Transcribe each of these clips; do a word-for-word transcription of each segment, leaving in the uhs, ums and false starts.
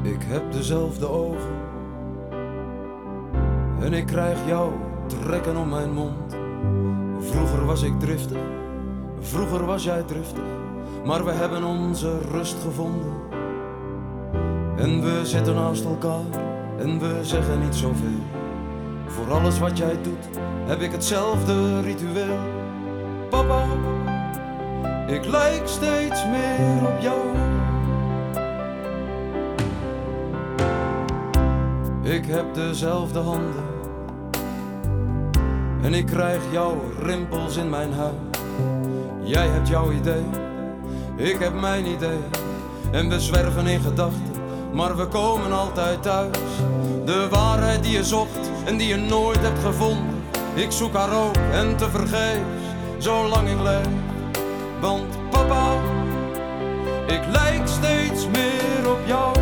Ik heb dezelfde ogen en ik krijg jou trekken om mijn mond. Vroeger was ik driftig, vroeger was jij driftig, maar we hebben onze rust gevonden. En we zitten naast elkaar en we zeggen niet zoveel. Voor alles wat jij doet heb ik hetzelfde ritueel. Papa, ik lijk steeds meer op jou. Ik heb dezelfde handen en ik krijg jouw rimpels in mijn huid. Jij hebt jouw idee, ik heb mijn idee. En we zwerven in gedachten, maar we komen altijd thuis. De waarheid die je zocht en die je nooit hebt gevonden. Ik zoek haar ook en tevergeefs, zolang ik leef. Want papa, ik lijk steeds meer op jou.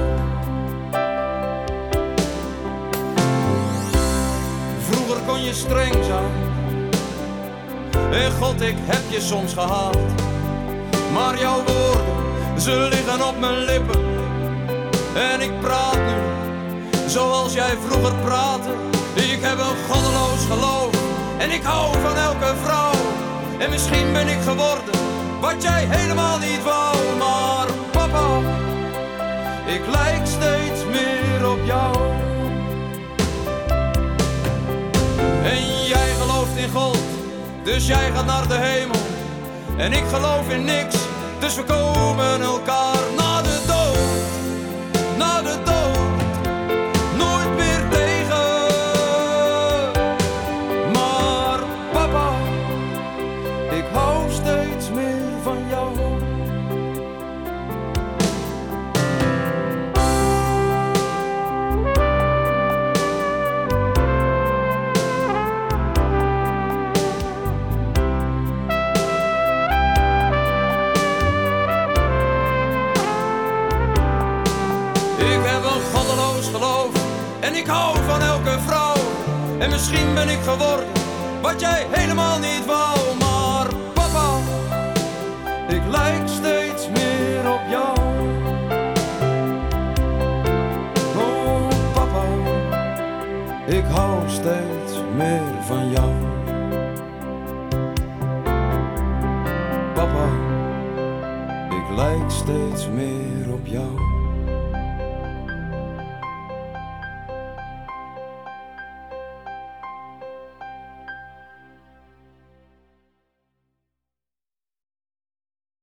Vroeger kon je streng zijn en God, ik heb je soms gehaald. Maar jouw woorden, ze liggen op mijn lippen. En ik praat nu zoals jij vroeger praatte. Ik heb een goddeloos geloof en ik hou van elke vrouw. En misschien ben ik geworden wat jij helemaal niet wou. Maar papa, ik lijk steeds meer op jou. En jij gelooft in God, dus jij gaat naar de hemel. En ik geloof in niks, dus we komen elkaar na de dood. Na de dood, nooit meer tegen. Maar papa, ik hou steeds meer van jou. Geloof en ik hou van elke vrouw. En misschien ben ik geworden wat jij helemaal niet wou. Maar papa, ik lijk steeds meer op jou. Oh papa, ik hou steeds meer van jou. Papa, ik lijk steeds meer op jou.